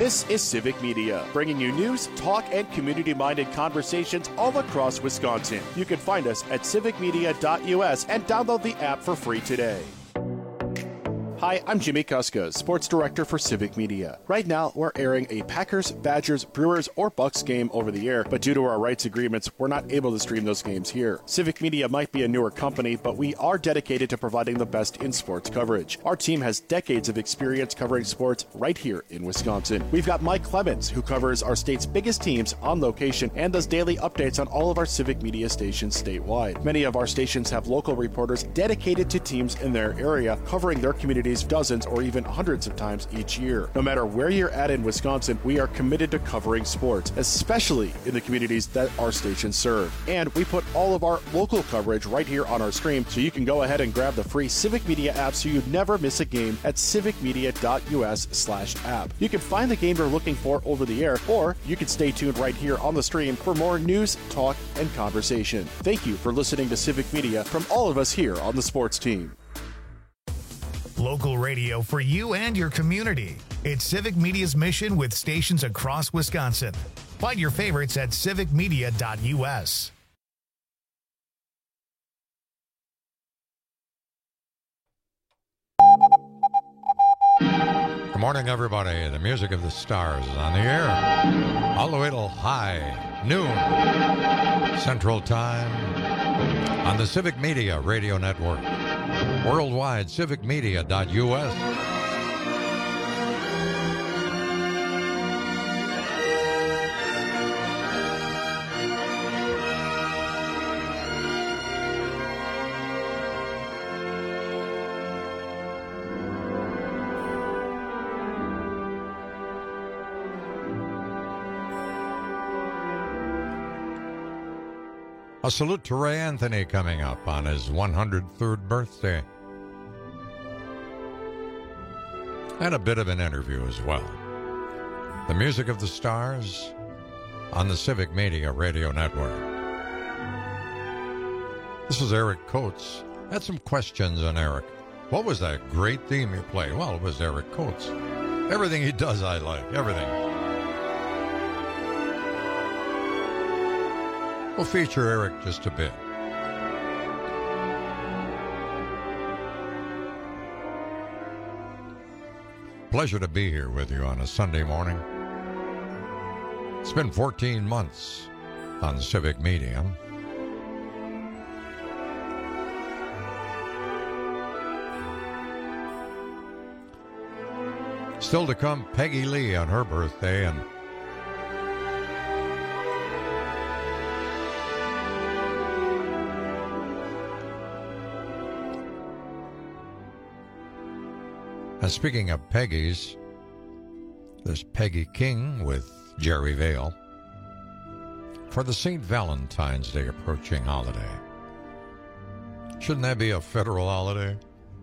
This is Civic Media, bringing you news, talk, and community-minded conversations all across Wisconsin. You can find us at civicmedia.us and download the app for free today. Hi, I'm Jimmy Kuska, Sports Director for Civic Media. Right now, we're airing a Packers, Badgers, Brewers, or Bucks game over the air, but due to our rights agreements, we're not able to stream those games here. Civic Media might be a newer company, but we are dedicated to providing the best in sports coverage. Our team has decades of experience covering sports right here in Wisconsin. We've got Mike Clemens, who covers our state's biggest teams on location and does daily updates on all of our Civic Media stations statewide. Many of our stations have local reporters dedicated to teams in their area, covering their communities dozens or even hundreds of times each year. No matter where you're at in Wisconsin, we are committed to covering sports, especially in the communities that our stations serve. And we put all of our local coverage right here on our stream, so you can go ahead and grab the free Civic Media app so you never miss a game at civicmedia.us/app. You can find the game you're looking for over the air, or you can stay tuned right here on the stream for more news, talk, and conversation. Thank you for listening to Civic Media from all of us here on the sports team. Local radio for you and your community. It's Civic Media's mission with stations across Wisconsin. Find your favorites at civicmedia.us. Good morning, everybody. The music of the stars is on the air. All the way till high noon Central Time on the Civic Media Radio Network. Worldwide, civicmedia.us. A salute to Ray Anthony coming up on his 103rd birthday. And a bit of an interview as well. The music of the stars on the Civic Media Radio Network. This is Eric Coates. I had some questions on Eric. What was that great theme you played? Well, it was Eric Coates. Everything he does I like. Everything. We'll feature Eric just a bit. Pleasure to be here with you on a Sunday morning. It's been 14 months on Civic Media. Still to come, Peggy Lee on her birthday, and speaking of Peggy's, there's Peggy King with Jerry Vale for the St. Valentine's Day approaching holiday. Shouldn't that be a federal holiday?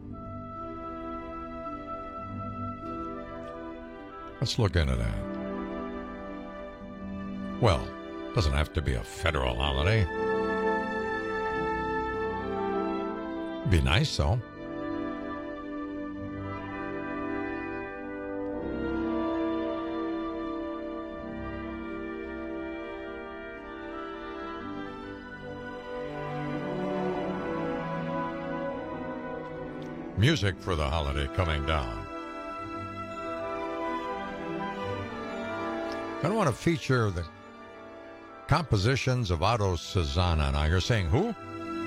Let's look into that. Well, it doesn't have to be a federal holiday. Be nice, though. Music for the holiday coming down. I want to feature the compositions of Otto Susanna. Now you're saying who?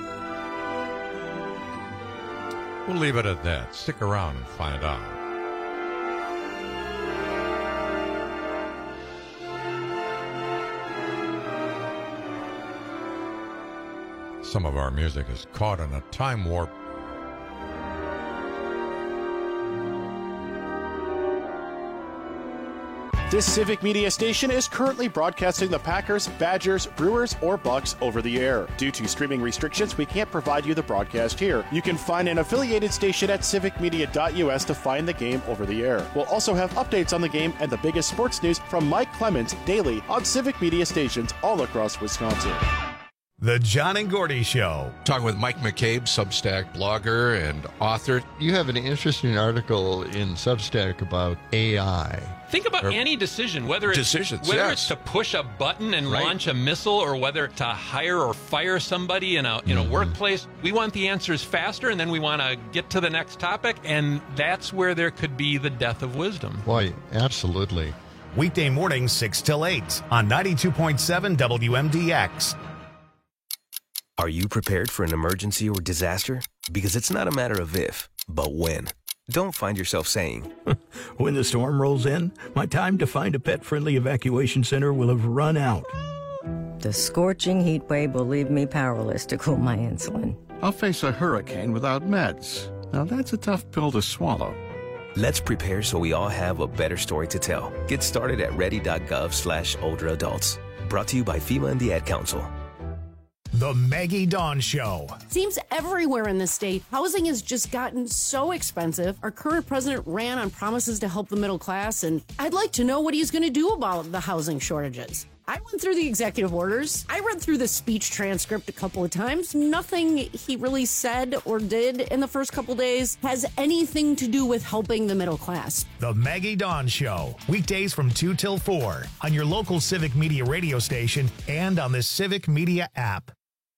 We'll leave it at that. Stick around and find out. Some of our music is caught in a time warp. This Civic Media station is currently broadcasting the Packers, Badgers, Brewers, or Bucks over the air. Due to streaming restrictions, we can't provide you the broadcast here. You can find an affiliated station at civicmedia.us to find the game over the air. We'll also have updates on the game and the biggest sports news from Mike Clemens daily on Civic Media stations all across Wisconsin. The John and Gordy Show. Talking with Mike McCabe, Substack blogger and author. You have an interesting article in Substack about AI. Think about any decision, whether it's to push a button and launch a missile, or whether to hire or fire somebody in a workplace. We want the answers faster, and then we want to get to the next topic, and that's where there could be the death of wisdom. Boy, absolutely. Weekday mornings 6 till 8 on 92.7 WMDX. Are you prepared for an emergency or disaster? Because it's not a matter of if, but when. Don't find yourself saying, when the storm rolls in, my time to find a pet-friendly evacuation center will have run out. The scorching heat wave will leave me powerless to cool my insulin. I'll face a hurricane without meds. Now that's a tough pill to swallow. Let's prepare so we all have a better story to tell. Get started at ready.gov/older adults. Brought to you by FEMA and the Ad Council. The Maggie Dawn Show. Seems everywhere in the state, housing has just gotten so expensive. Our current president ran on promises to help the middle class, and I'd like to know what he's going to do about the housing shortages. I went through the executive orders. I read through the speech transcript a couple of times. Nothing he really said or did in the first couple days has anything to do with helping the middle class. The Maggie Dawn Show. Weekdays from 2 till 4 on your local Civic Media radio station and on the Civic Media app.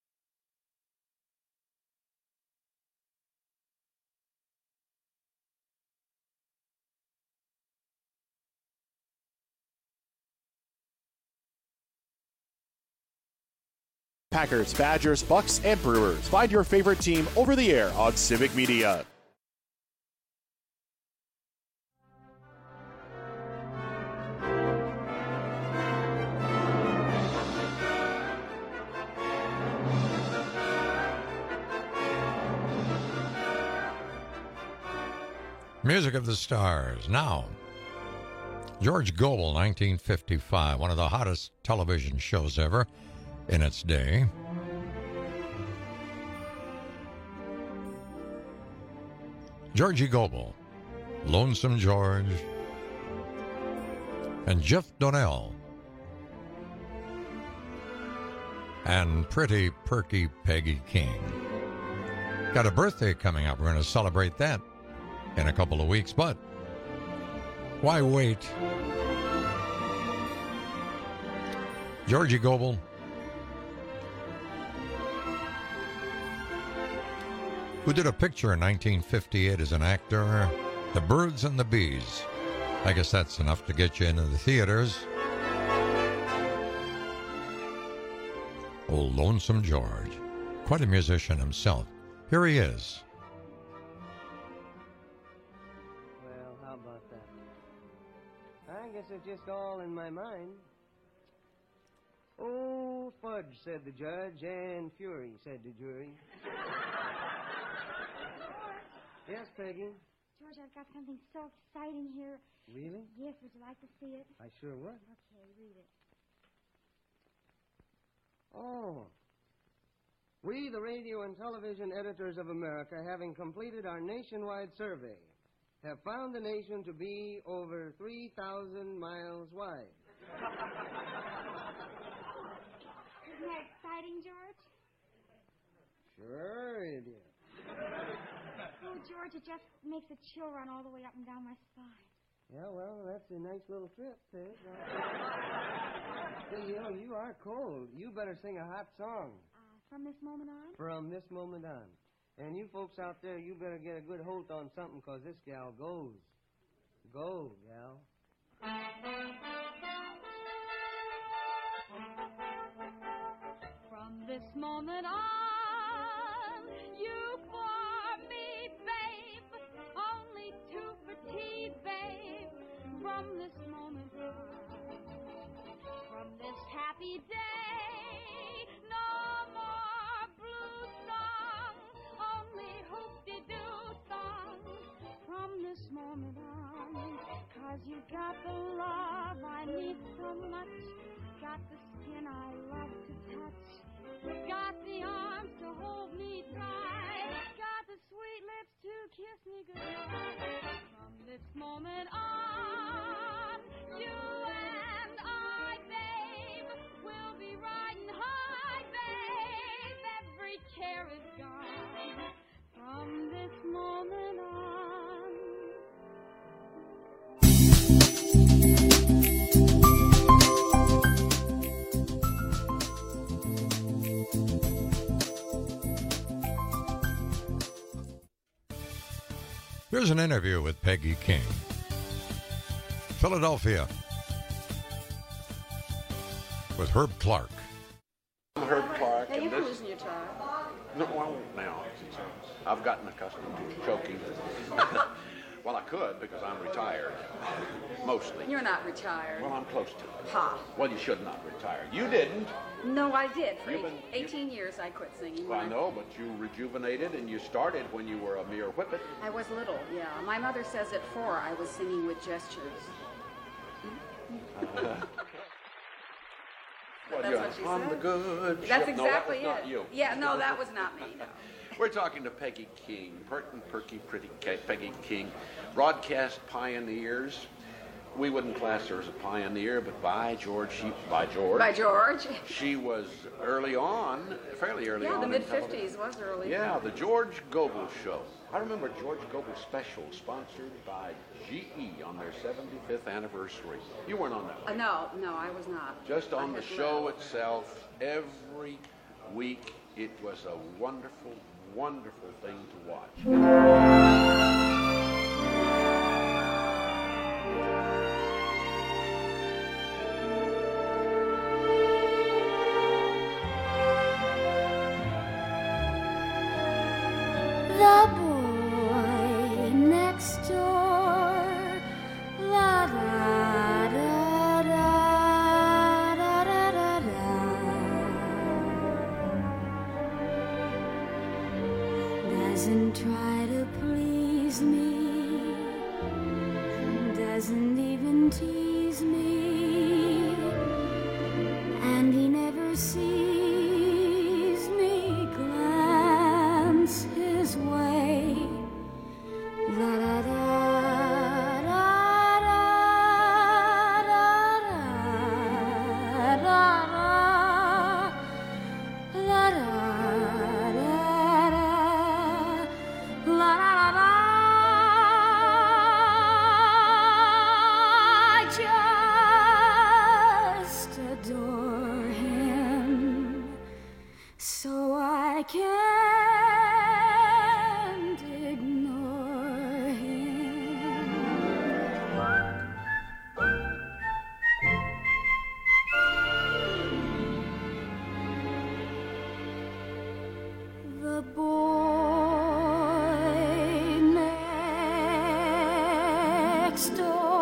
Packers, Badgers, Bucks, and Brewers. Find your favorite team over the air on Civic Media. Music of the Stars. Now, George Gobel, 1955, one of the hottest television shows ever in its day. Georgie Gobel, Lonesome George, and Jeff Donnell, and Pretty Perky Peggy King. Got a birthday coming up. We're going to celebrate that in a couple of weeks, but why wait? Georgie Gobel, who did a picture in 1958 as an actor, The Birds and the Bees. I guess that's enough to get you into the theaters. Old Lonesome George, quite a musician himself. Here he is. Well, how about that? I guess it's just all in my mind. Oh, fudge, said the judge, and fury, said the jury. Yes, Peggy? George, I've got something so exciting here. Really? Yes, would you like to see it? I sure would. Okay, read it. Oh. We, the radio and television editors of America, having completed our nationwide survey, have found the nation to be over 3,000 miles wide. Isn't that exciting, George? Sure it is. Oh, George, it just makes a chill run all the way up and down my spine. Yeah, well, that's a nice little trip, Peg. Hey, you are cold. You better sing a hot song. From this moment on? From this moment on. And you folks out there, you better get a good hold on something, because this gal goes. Go, gal. From this moment on, you for me, babe, only two for tea, babe. From this moment on, from this happy day, no more blue songs, only hoop-de-doo songs. From this moment on, 'cause you got the love I need so much, got the skin I love to touch. You got the arms to hold me tight, got the sweet lips to kiss me goodnight. From this moment on, you and I, babe, will be riding high, babe. Here's an interview with Peggy King. Philadelphia, with Herb Clark. I'm Herb Clark. Hey, you're losing your tie. No, well, now, I've gotten accustomed to choking. Well, I could because I'm retired, mostly. You're not retired. Well, I'm close to it. Ha. Well, you should not retire. You didn't. No, I did. For 18 years, I quit singing. Well, I know, but you rejuvenated, and you started when you were a mere whippet. I was little, yeah. My mother says at 4 I was singing with gestures. Well, that's what she on said. The good That's ship. exactly No, that was it. not you. Yeah, no, that was not me. No. We're talking to Peggy King, pert and perky, pretty Peggy King, broadcast pioneers. We wouldn't class her as a pioneer, but by George, she was early on, fairly early on. Yeah, the mid-50s was early. Yeah, the George Gobel Show. I remember George Gobel special sponsored by GE on their 75th anniversary. You weren't on that one. No, I was not. Just on the show itself, every week, it was a wonderful, wonderful thing to watch. The boy next door, la da da da da da da da, doesn't try to please me, doesn't even tease me, and he never sees me glance his way. La da da da da da da da da, la da da da, la da da. I just adore him, so I can't ignore him. The boy next door.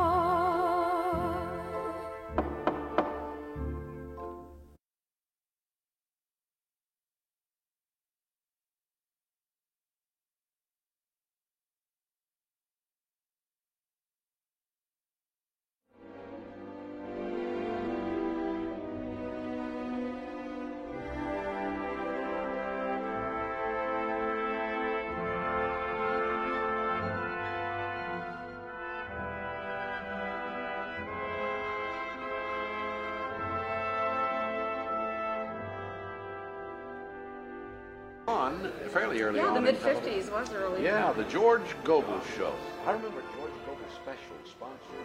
On fairly early Yeah, on. the mid-50s was early. Yeah, the George Gobel Show. I remember George Gobel special sponsored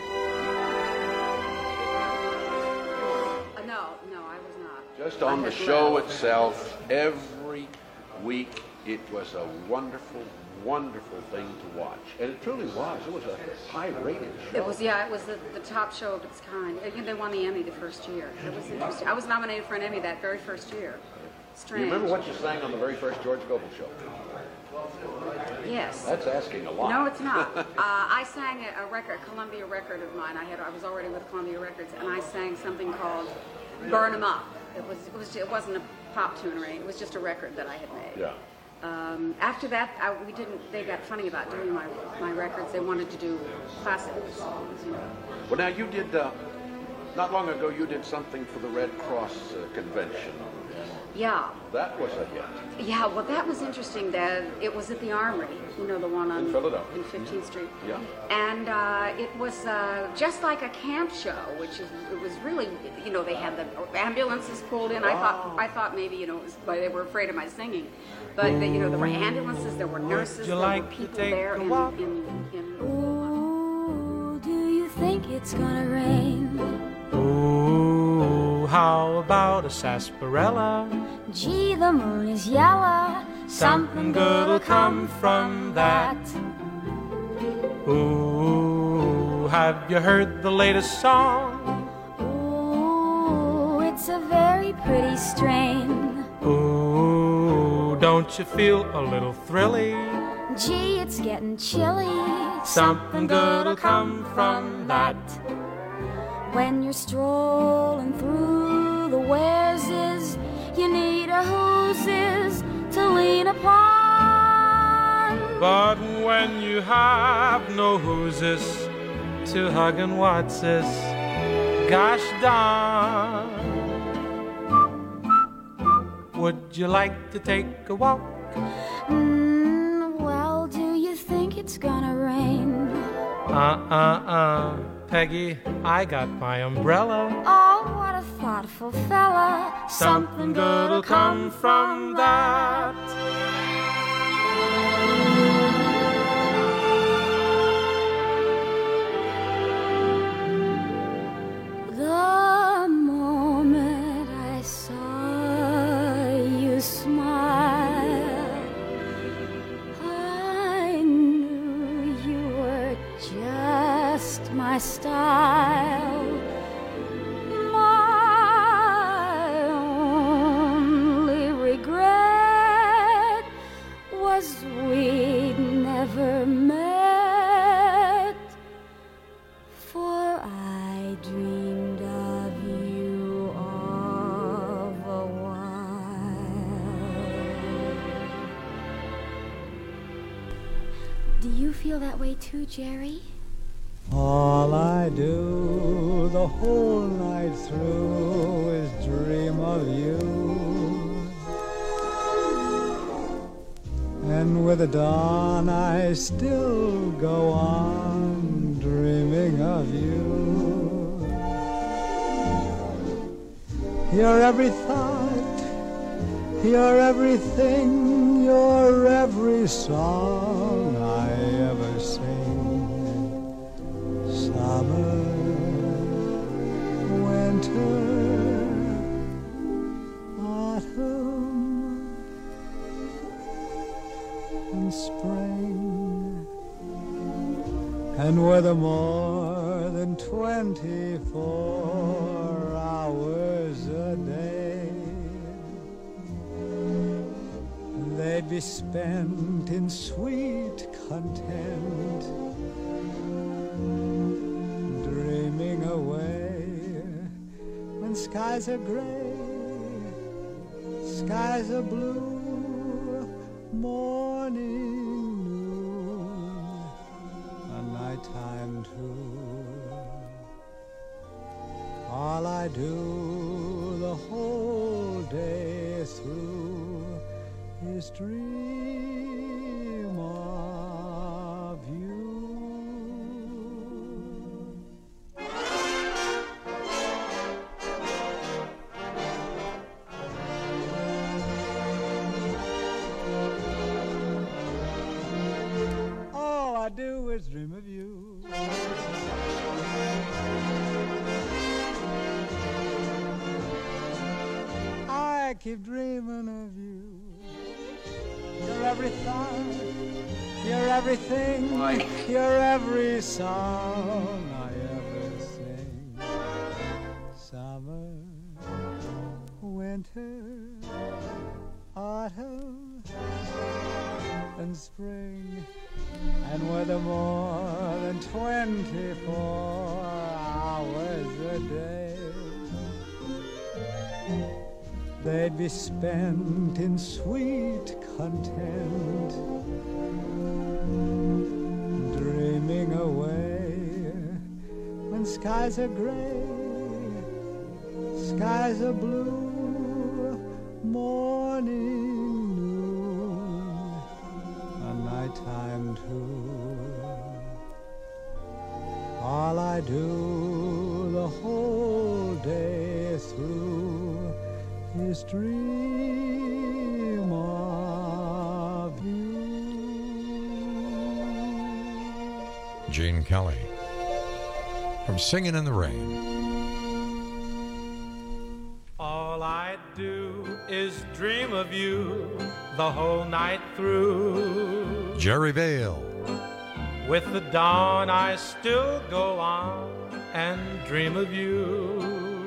by... No, I was not. Just on the show itself, every week, it was a wonderful, wonderful thing to watch. And it truly was. It was a high-rated show. It was the top show of its kind. They won the Emmy the first year. It was interesting. I was nominated for an Emmy that very first year. Strange. You remember what you sang on the very first George Gobel show? Yes. That's asking a lot. No, it's not. I sang a record, Columbia record of mine. I was already with Columbia Records, and I sang something called "Burn 'Em Up." It wasn't a pop tune or anything. It was just a record that I had made. Yeah. After that, they got funny about doing my records. They wanted to do classic songs. Well, now you did. Not long ago, you did something for the Red Cross convention. Yeah. That was a hit. Yeah, well, that was interesting. That it was at the Armory, the one on in Philadelphia, in 15th Street. Yeah. And it was just like a camp show, it was really, they had the ambulances pulled in. I thought maybe it was why they were afraid of my singing, but there were ambulances, there were nurses, there were people there. Oh, do you think it's gonna rain? Ooh, how about a sarsaparilla? Gee, the moon is yellow. Something good'll come from that. Ooh, have you heard the latest song? Ooh, it's a very pretty strain. Ooh, don't you feel a little thrilly? Gee, it's getting chilly. Something good'll come from that. When you're strolling through the Wareses, you need a who's to lean upon. But when you have no who's to hug and what's this, gosh darn. Would you like to take a walk? Well, do you think it's gonna rain? Peggy, I got my umbrella. Oh, what a thoughtful fella. Something good'll come from that. The moment I saw you smile, I knew you were just my style. My only regret was we'd never met, for I dreamed of you all the while. Do you feel that way too, Jerry? All I do the whole night through is dream of you. And with the dawn I still go on dreaming of you. You're every thought, you're everything, you're every song I ever sing. Summer, winter, autumn, and spring, and with more than 24 hours a day, they'd be spent in sweet content, dreaming away. When skies are gray, skies are blue, morning, noon, a nighttime too. All I do the whole day through is dream of you. All I do is dream of you. I keep dreaming of you. You're every thought, you're everything, you're every song I ever sing. Summer, winter, autumn, and spring, and with more than 24 hours a day, they'd be spent in sweet content, dreaming away. When skies are gray, skies are blue, morning, noon, a nighttime too. All I do the whole day through is dream of you. Gene Kelly from Singing in the Rain. All I do is dream of you the whole night through. Jerry Vale With the dawn I still go on and dream of you.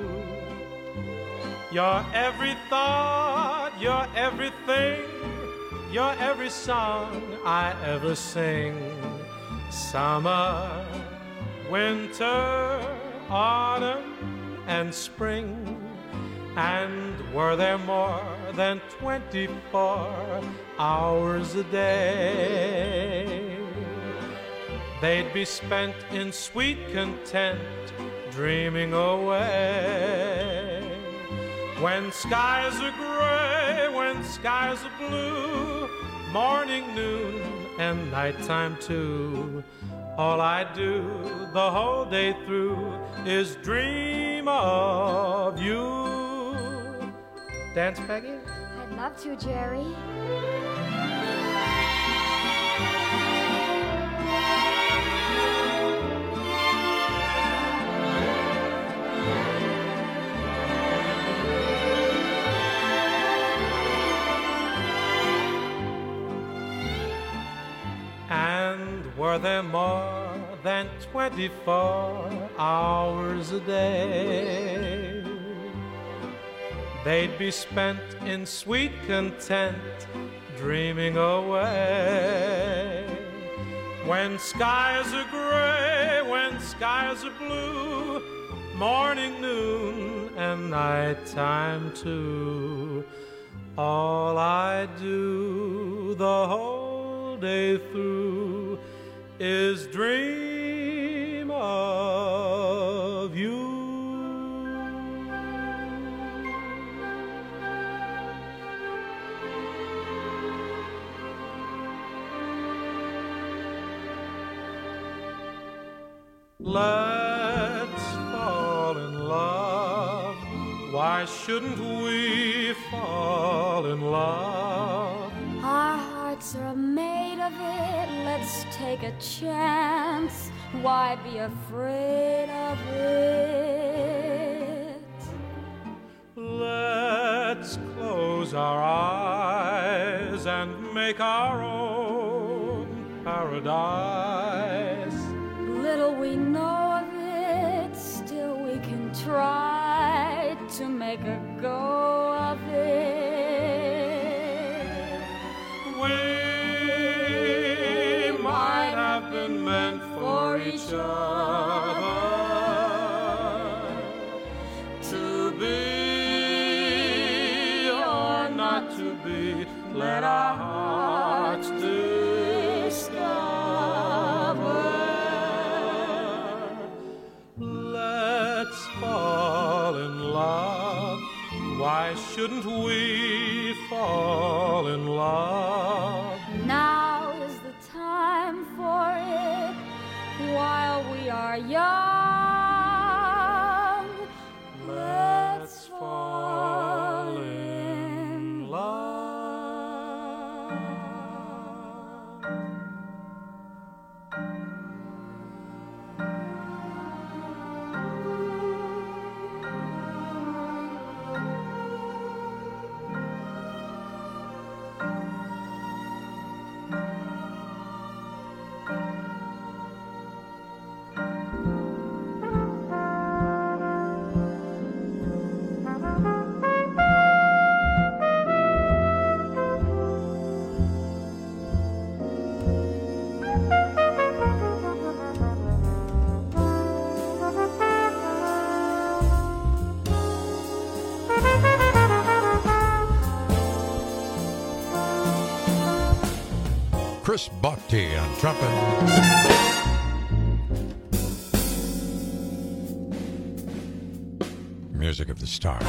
You're every thought, you're everything, you're every song I ever sing. Summer, winter, autumn, and spring. And were there more than 24 hours a day, they'd be spent in sweet content, dreaming away. When skies are gray, when skies are blue, morning, noon, and nighttime too, all I do the whole day through is dream of you. Dance, Peggy? I'd love to, Jerry. And were there more than 24 hours a day, they'd be spent in sweet content, dreaming away. When skies are gray, when skies are blue, morning, noon, and nighttime too, all I do the whole day through is dream of you. Let's fall in love. Why shouldn't we fall in love? Our hearts are made of it. Let's take a chance. Why be afraid of it? Let's close our eyes and make our own paradise. Little we know of it, still we can try to make a go of it. We might have been meant for each other, to be or not to be. Let our hearts discover. Let's fall in love. Why shouldn't we fall in love? Now is the time for it, while we are young. Let's fall in love. Chris Botti on trumpet. Music of the Stars.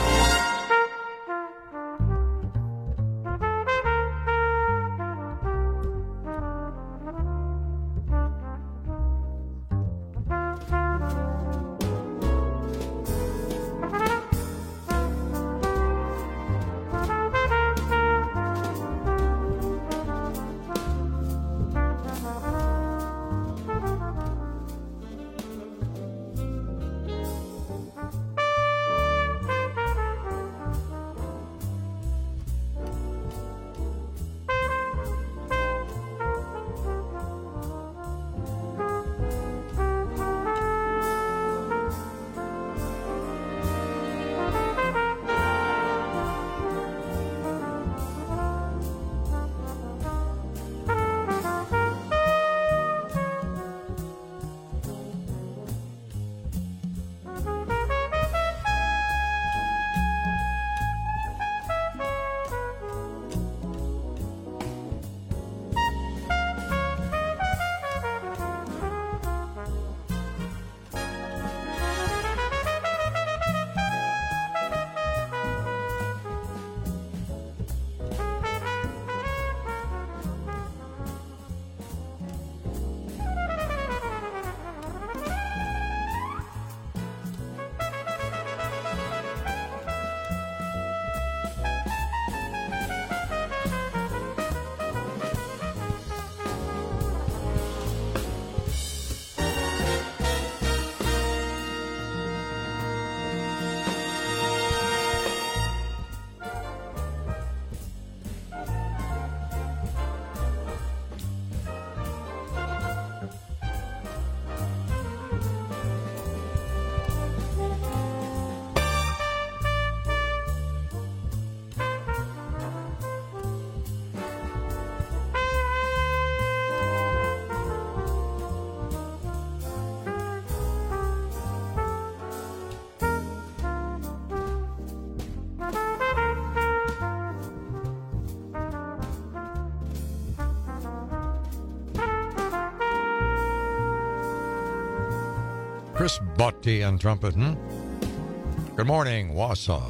Chris Botti on trumpet. Good morning, Wausau.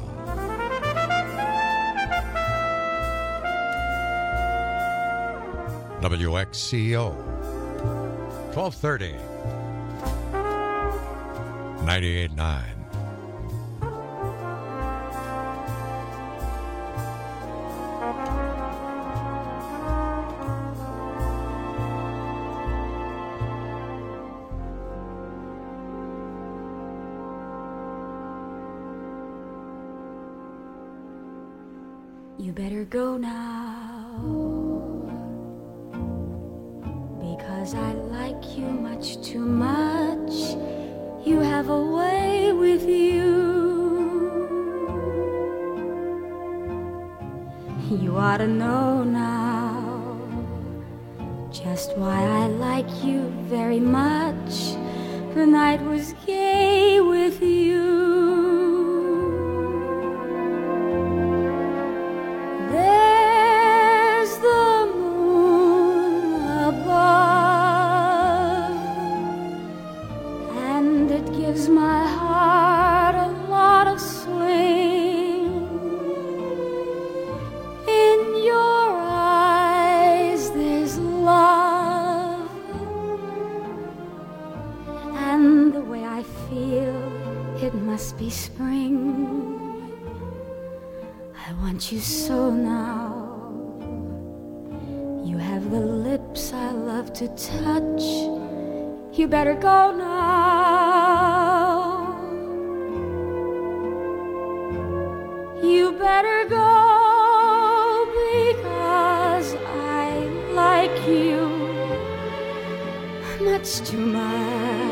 WXCO 1230 98.9. You better go now, because I like you much too much. You have a way with you. You ought to know now just why I like you very much. The night was gay with you. My heart a lot of swing. In your eyes there's love, and the way I feel, it must be spring. I want you so now. You have the lips I love to touch. You better go now. You better go, because I like you much too much.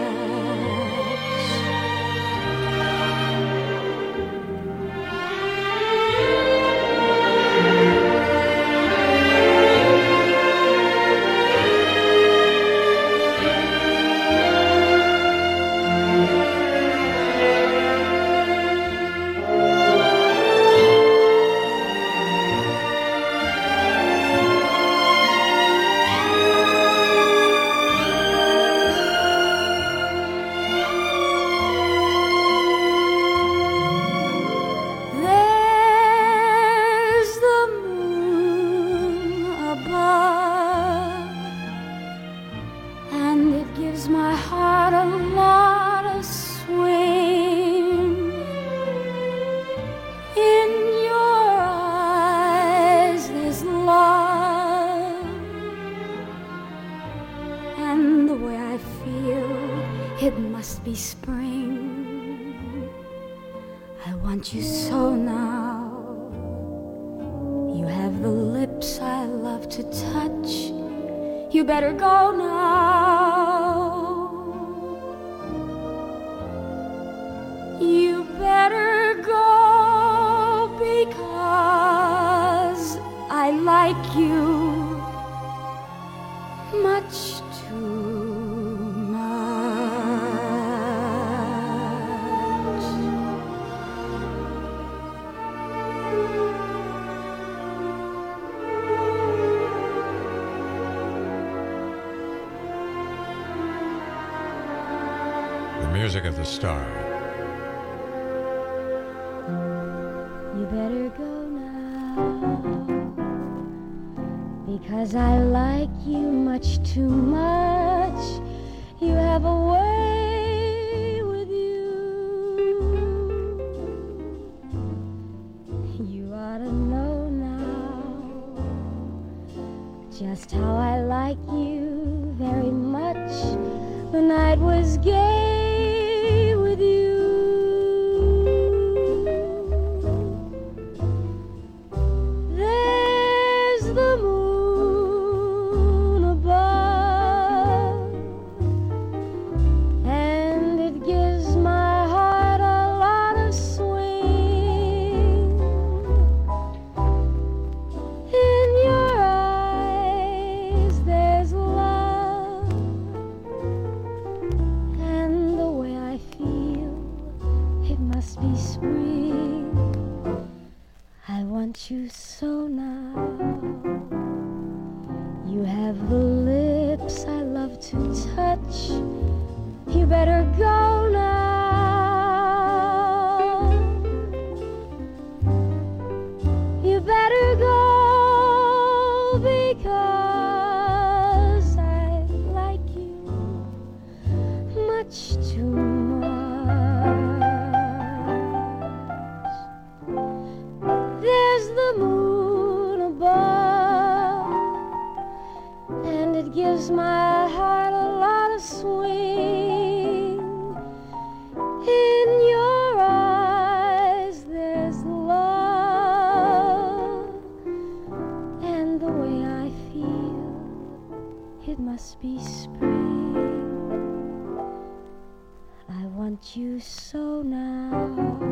Be spring. I want you so now. You have the lips I love to touch. You better go now. You better go, because I like you much too. Music of the star. You better go now, because I like you much too much. You have a way with you. You ought to know now just how I like you very much. The night was gay. You so now. You have the lips I love to touch. You better go now. You better go because I like you much too much. There's the moon above, and it gives my heart a lot of swing. In your eyes there's love, and the way I feel, it must be spring. I want you so now.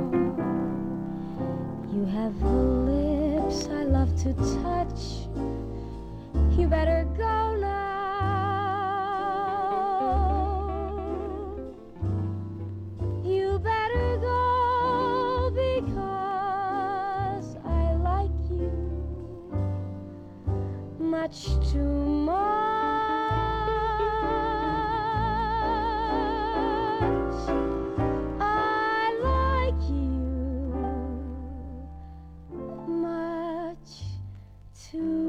You have the lips I love to touch. You better go now. You better go because I like you much too much. I like you much too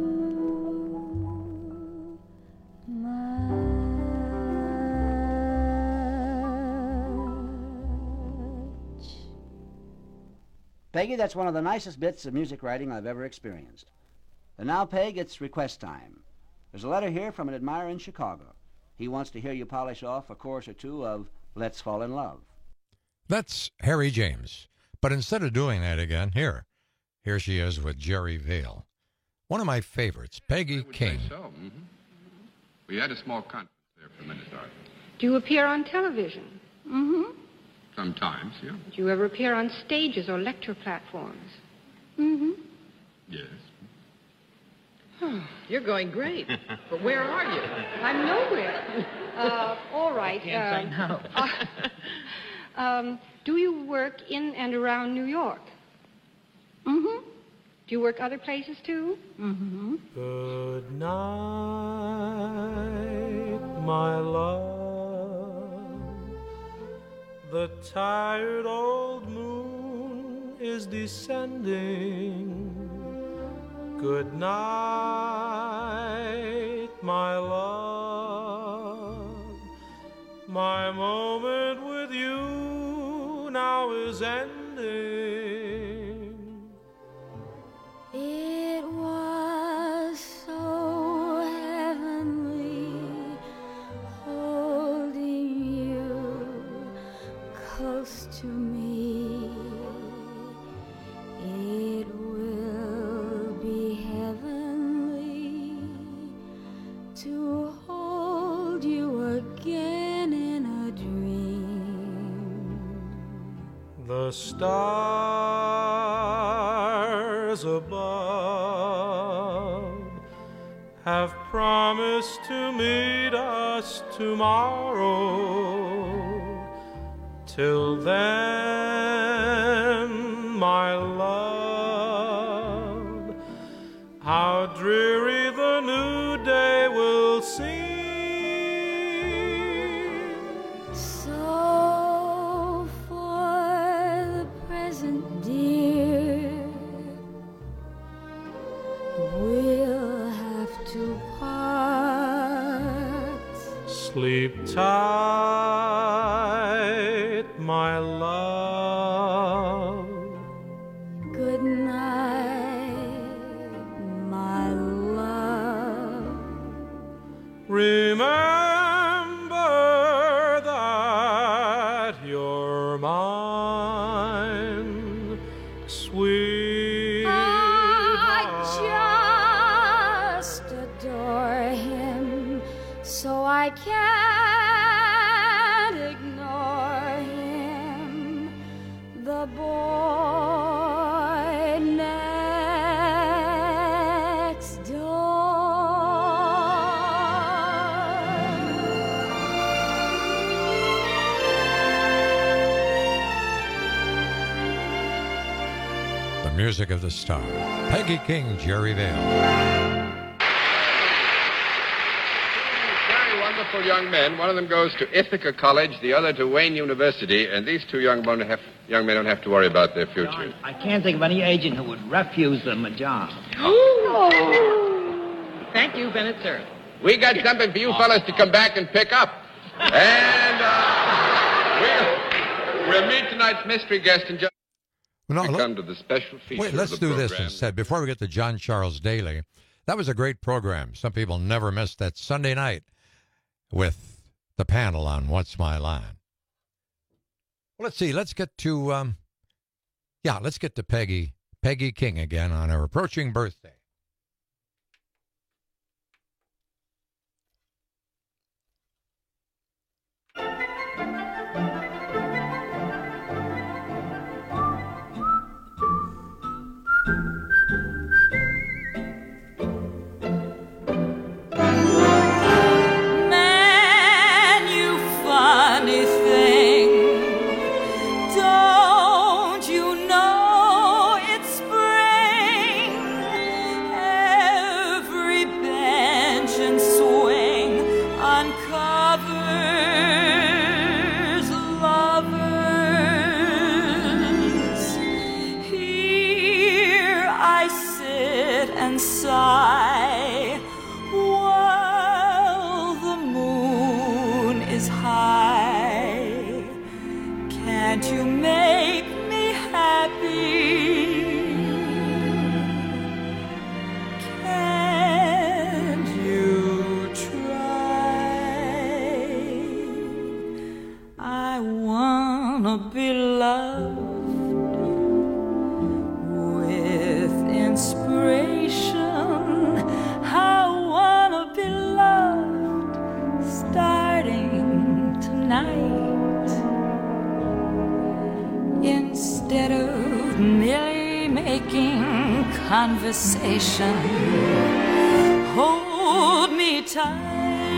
Peggy, that's one of the nicest bits of music writing I've ever experienced. And now, Peg, it's request time. There's a letter here from an admirer in Chicago. He wants to hear you polish off a chorus or two of Let's Fall in Love. That's Harry James. But instead of doing that again, here she is with Jerry Vale. One of my favorites, Peggy King. So. Mm-hmm. We had a small conference there for a minute, Arthur. Do you appear on television? Mm-hmm. Sometimes, yeah. Do you ever appear on stages or lecture platforms? Mm-hmm. Yes. You're going great. But where are you? I'm nowhere. All right. Can't say no. Do you work in and around New York? Mm-hmm. Do you work other places, too? Mm-hmm. Good night, my love. The tired old moon is descending. Good night, my love. My moment with you now is ending. It was so heavenly holding you close to me. It will be heavenly to hold you again in a dream. The stars above have promised to meet us tomorrow. Till then, my love, how dreary the new day will seem. So for the present, dear, we'll have to part. Sleep tight, my love. Good night, my love. Remember that you're mine, sweet. I just adore him, so I can't ignore him. The boy next The music of the star. Peggy King, Jerry Vale. Very wonderful young men. One of them goes to Ithaca College, the other to Wayne University, and these two young men don't have to worry about their future. John, I can't think of any agent who would refuse them a job. Thank you, Bennett, sir. We got something for you fellas to come back and pick up. And we'll meet tonight's mystery guest in just... We come to the special feature. Wait, let's of the do program. this instead. Before we get to John Charles Daly, that was a great program. Some people never missed that Sunday night with the panel on What's My Line. Well, let's see. Let's get to, let's get to Peggy King again on her approaching birthday. Sigh while the moon is high. Can't you make me happy? Can't you try? I wanna be loved with inspiration. I wanna be loved starting tonight. Instead of merely making conversation, hold me tight.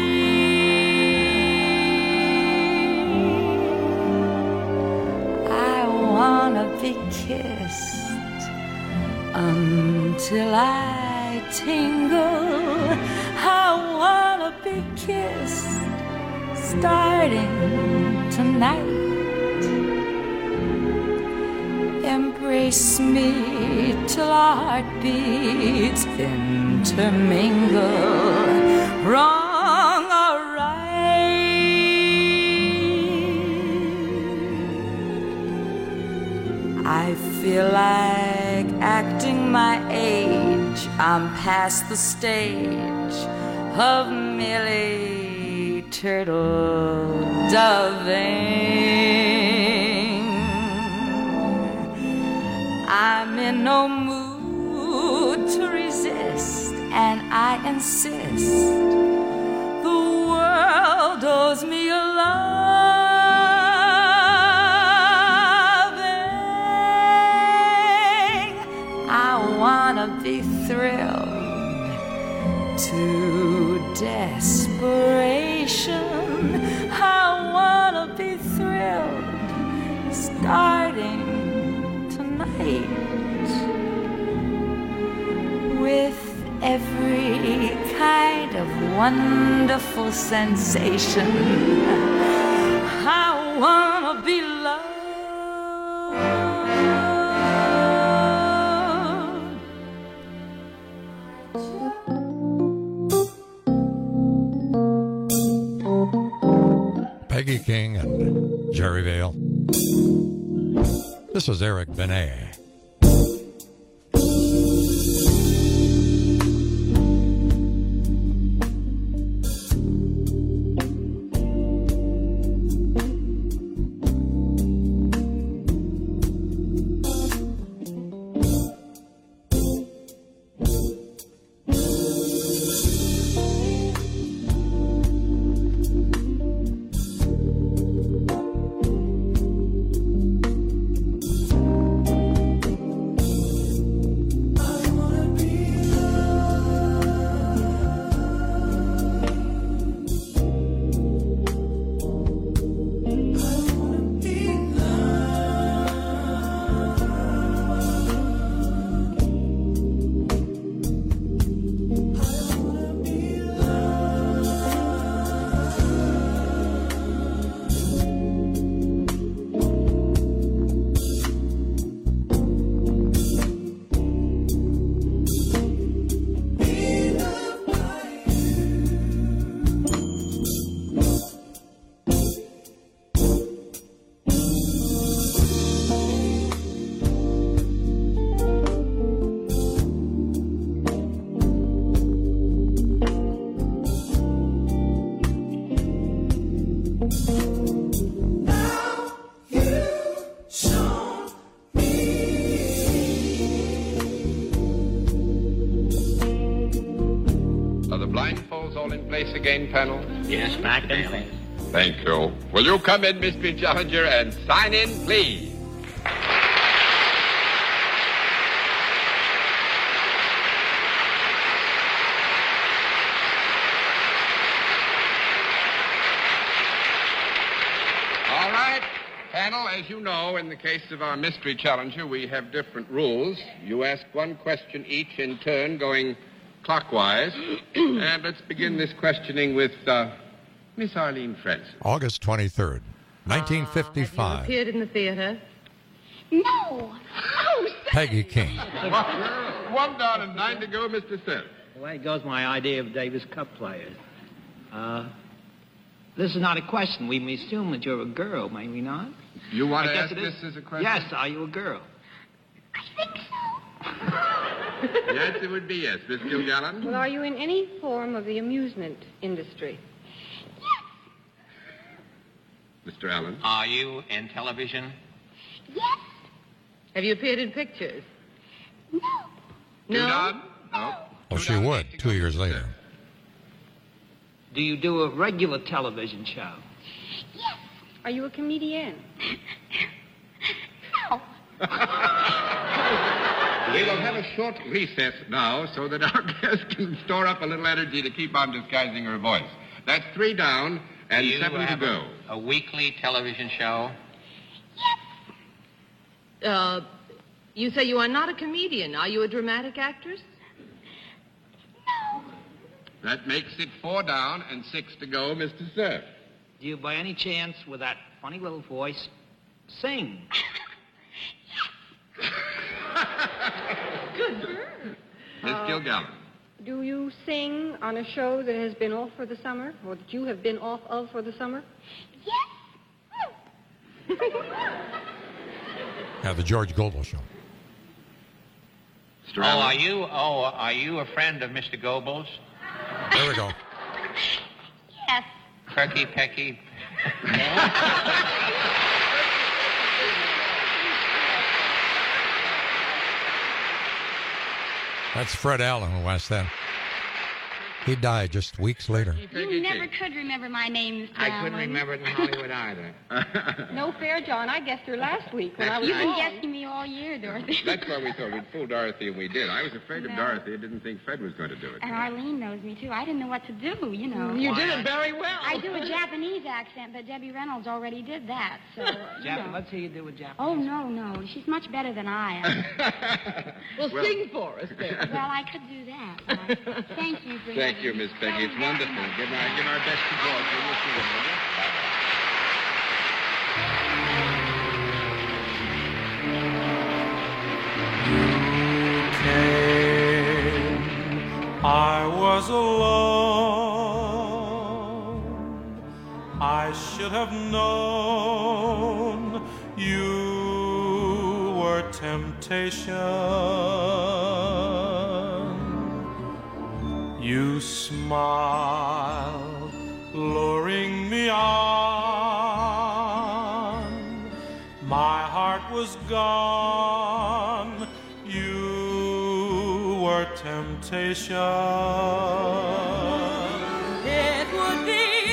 I wanna be kissed until I tingle. I wanna be kissed starting tonight. Embrace me till our heartbeats intermingle. Wrong or right, I feel like acting my age. I'm past the stage of merely turtle doving. I'm in no mood to resist, and I insist the world owes me a loving. I wanna be thrilled to desperation. I wanna be thrilled starting tonight. With every kind of wonderful sensation, I wanna be loved. Peggy King and Jerry Vale. This is Eric Benet. face again, panel? Yes, back and face. Thank you. Will you come in, Mystery Challenger, and sign in, please? All right, panel, as you know, in the case of our Mystery Challenger, we have different rules. You ask one question each in turn, going clockwise. And let's begin this questioning with Miss Arlene Francis. August 23rd, 1955. Have you appeared in the theater? No. Peggy King. One down and 9 to go, Mr. Seth. Well, there goes my idea of Davis Cup players. This is not a question. We may assume that you're a girl, may we not? You want to I guess ask it this is. as a question? Yes, are you a girl? Yes, it would be yes. Miss Kilgallen? Well, are you in any form of the amusement industry? Mr. Allen? Are you in television? Yes. Have you appeared in pictures? No. No? No. Well, she would 2 years later. Do you do a regular television show? Yes. Are you a comedian? No. We will have a short recess now so that our guest can store up a little energy to keep on disguising her voice. That's 3 down and Do you 7 to have go. a weekly television show? You say you are not a comedian. Are you a dramatic actress? No. That makes it 4 down and 6 to go, Mr. Cerf. Do you, by any chance, with that funny little voice, sing? Good girl. Miss Kilgallen. Do you sing on a show that has been off for the summer, or that you have been off of for the summer? Yes. Yeah, the George Goebel Show. Mr. Allen. Are you a friend of Mr. Goebel's? There we go. Yes. Perky Pecky. That's Fred Allen who asked that. He died just weeks later. You never could remember my name, Mr. I couldn't remember it in Hollywood either. No fair, John. I guessed her last week when I was You've been wrong. guessing me all year, Dorothy. That's why we thought we'd fool Dorothy, and we did. I was afraid of Dorothy. I didn't think Fred was going to do it. And Arlene knows me, too. I didn't know what to do, you know. You did it very well. I do a Japanese accent, but Debbie Reynolds already did that, so, you know. Let's hear you do a Japanese. Oh, no. She's much better than I am. Well, sing for us, then. Well, I could do that. Thank you for Thank you, Miss Peggy. It's wonderful. Give our best to George. Will you see him, will you? I was alone. I should have known you were temptation. You smiled, luring me on. My heart was gone. You were temptation. It would be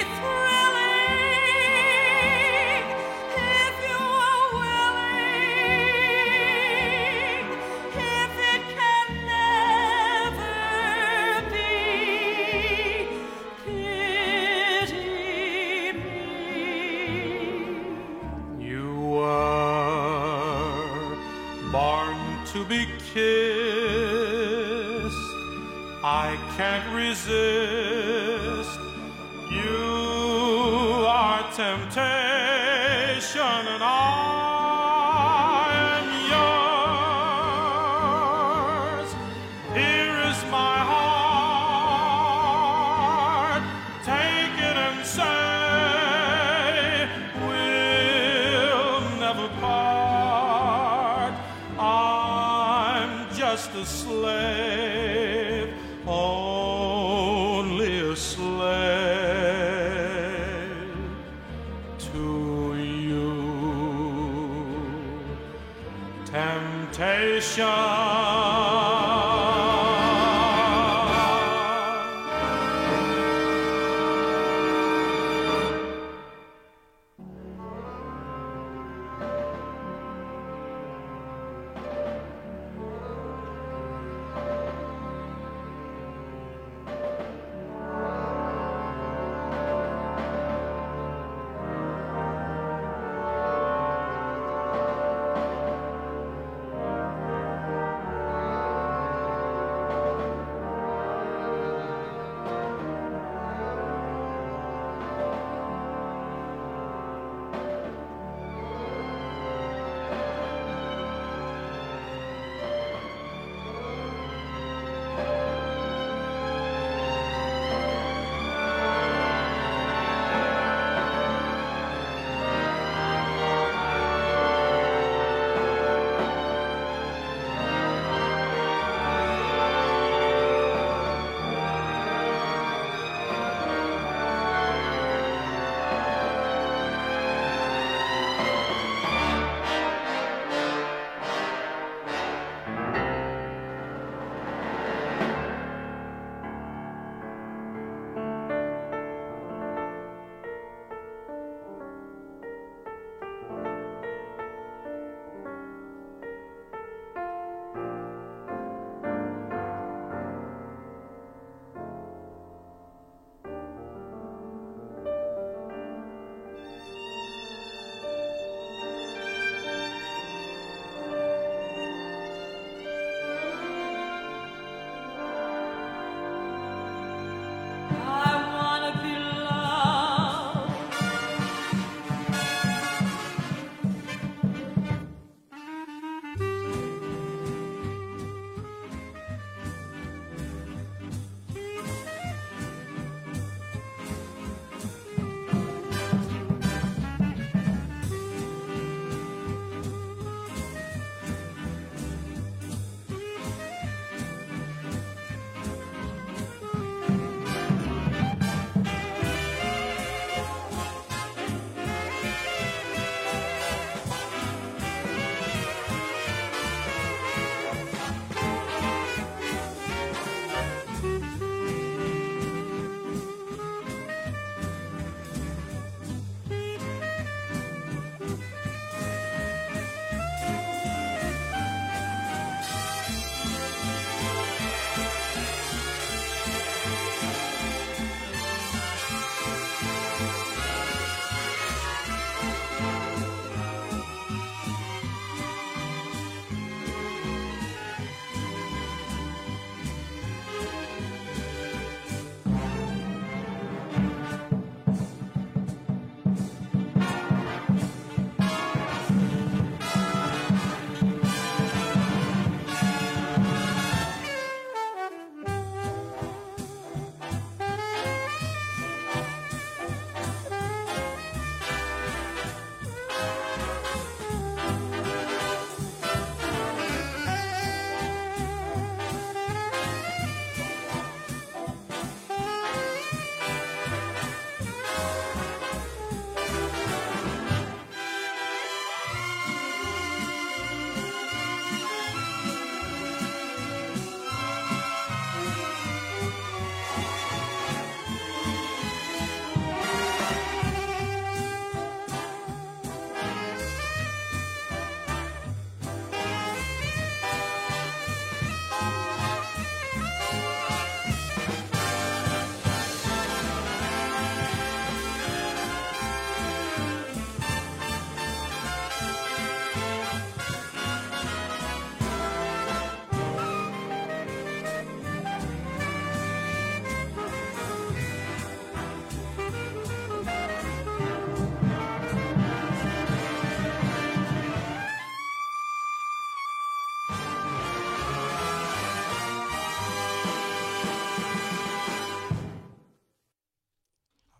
thrilling if you were willing, if it can never be. Pity me. You were born to be kissed. I can't resist. You are temptation, and I am yours. Here is my heart. Take it and say we'll never part. I'm just a slave, only a slave to you. Temptation.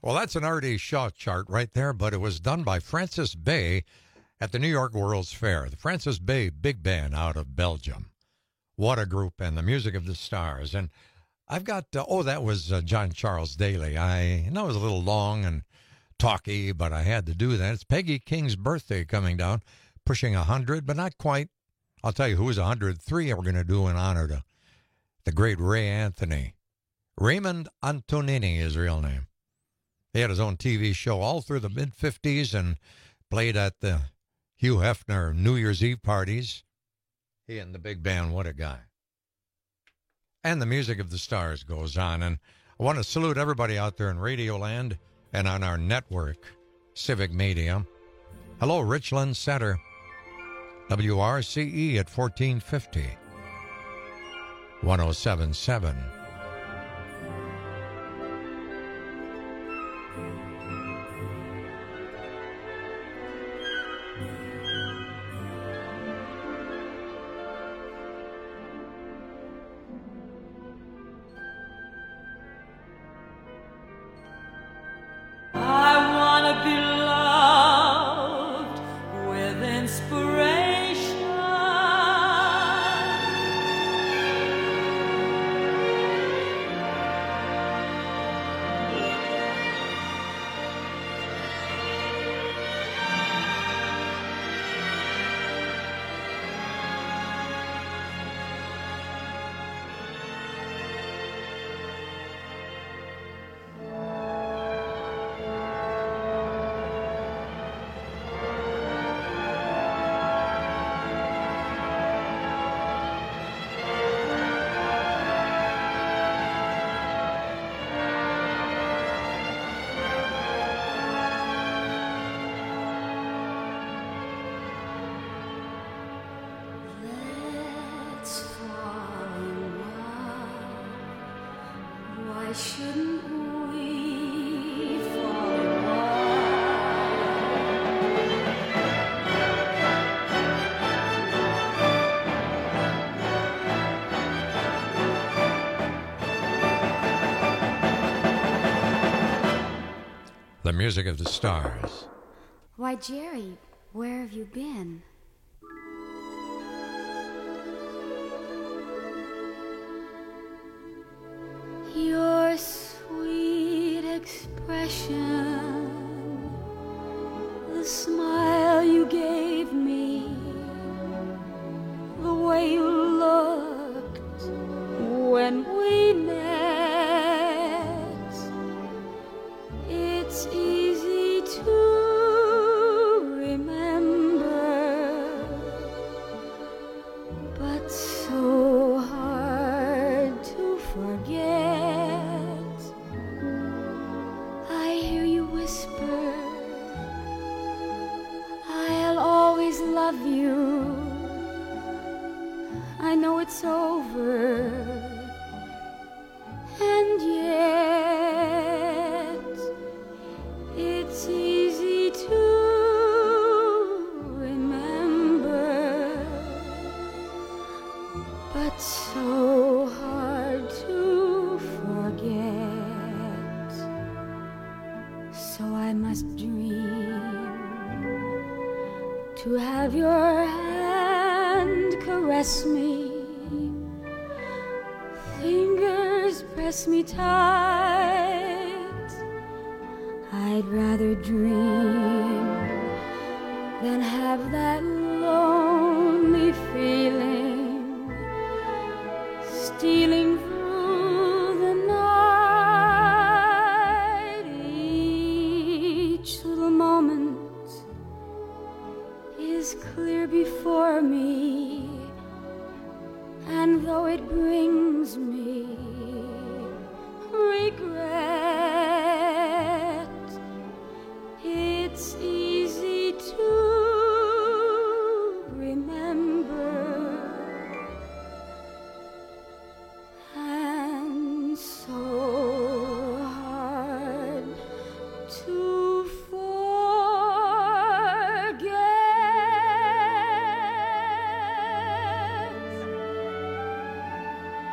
Well, that's an R.D. Shaw chart right there, but it was done by Francis Bay at the New York World's Fair. The Francis Bay Big Band out of Belgium. What a group, and the Music of the Stars. And I've got, that was John Charles Daly. I know it was a little long and talky, but I had to do that. It's Peggy King's birthday coming down, pushing 100, but not quite. I'll tell you who's 103 we're going to do in honor to the great Ray Anthony. Raymond Antonini, his real name. He had his own TV show all through the mid-50s and played at the Hugh Hefner New Year's Eve parties. He and the big band, what a guy. And the Music of the Stars goes on. And I want to salute everybody out there in Radioland and on our network, Civic Media. Hello, Richland Center. WRCE at 1450. 1077. The Music of the Stars. Why, Jerry, where have you been? Your sweet expression, the smile you gave me, the way you looked when we met. It's easy to remember, but so hard to forget. I hear you whisper, I'll always love you. I know it's over, and yet it's easy to remember, but so hard to forget. So I must dream to have your hand caress me, fingers press me tight. I'd rather dream than have that lonely feeling stealing through the night. Each little moment is clear before me, and though it brings me regret, it's easy to remember, and so hard to forget.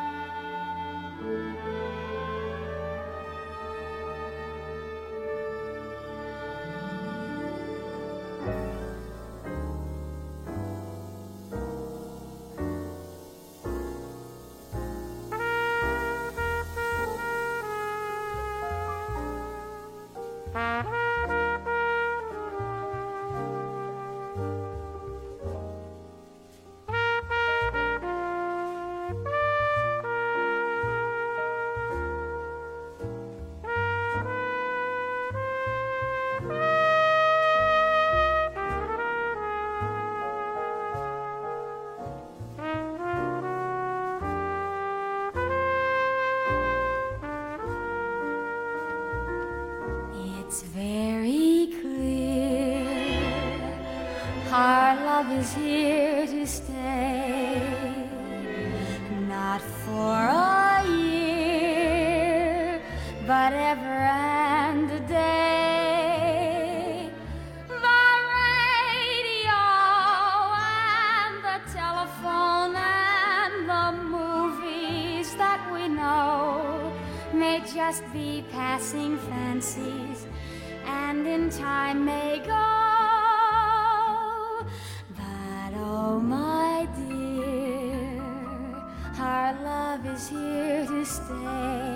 love is here to stay, not for a year, but ever and a day. The radio and the telephone and the movies that we know may just be passing fancies, and in time may go. But oh my dear, our love is here to stay.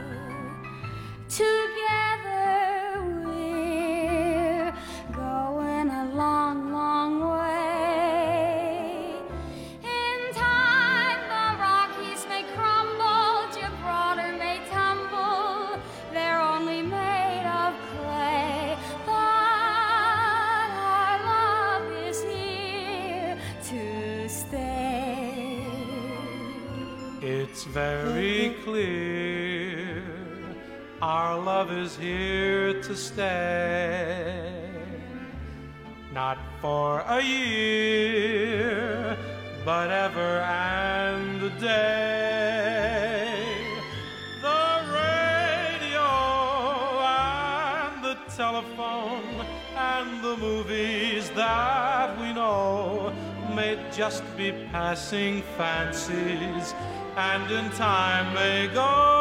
Together we're going a long, long way. In time the Rockies may crumble, Gibraltar may tumble, they're only made of clay. But our love is here to stay. It's very clear, our love is here to stay. Not for a year, but ever and a day. The radio and the telephone and the movies that we know may just be passing fancies, and in time may go.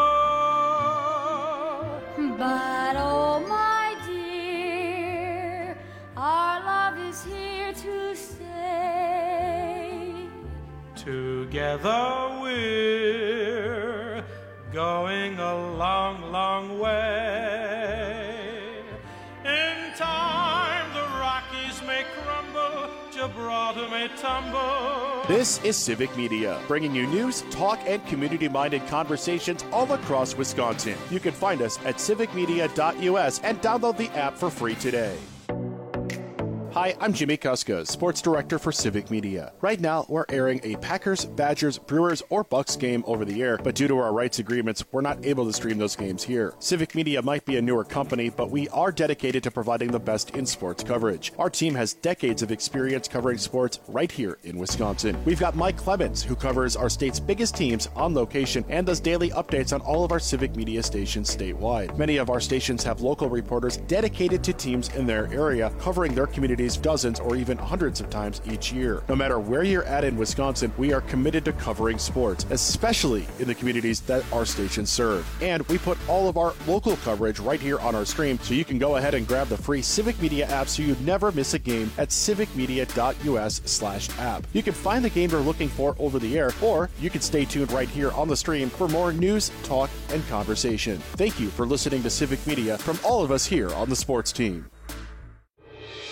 But oh my dear, our love is here to stay. Together we're going a long, long way. In time the Rockies may crumble, Gibraltar may tumble. This is Civic Media, bringing you news, talk, and community-minded conversations all across Wisconsin. You can find us at civicmedia.us and download the app for free today. Hi, I'm Jimmy Kuska, Sports Director for Civic Media. Right now, we're airing a Packers, Badgers, Brewers, or Bucks game over the air, but due to our rights agreements, we're not able to stream those games here. Civic Media might be a newer company, but we are dedicated to providing the best in sports coverage. Our team has decades of experience covering sports right here in Wisconsin. We've got Mike Clemens, who covers our state's biggest teams on location and does daily updates on all of our Civic Media stations statewide. Many of our stations have local reporters dedicated to teams in their area, covering their communities dozens or even hundreds of times each year. No matter where you're at in Wisconsin, we are committed to covering sports, especially in the communities that our stations serve. And we put all of our local coverage right here on our stream, so you can go ahead and grab the free Civic Media app so you never miss a game at civicmedia.us/app. You can find the game you're looking for over the air, or you can stay tuned right here on the stream for more news, talk, and conversation. Thank you for listening to Civic Media from all of us here on the sports team.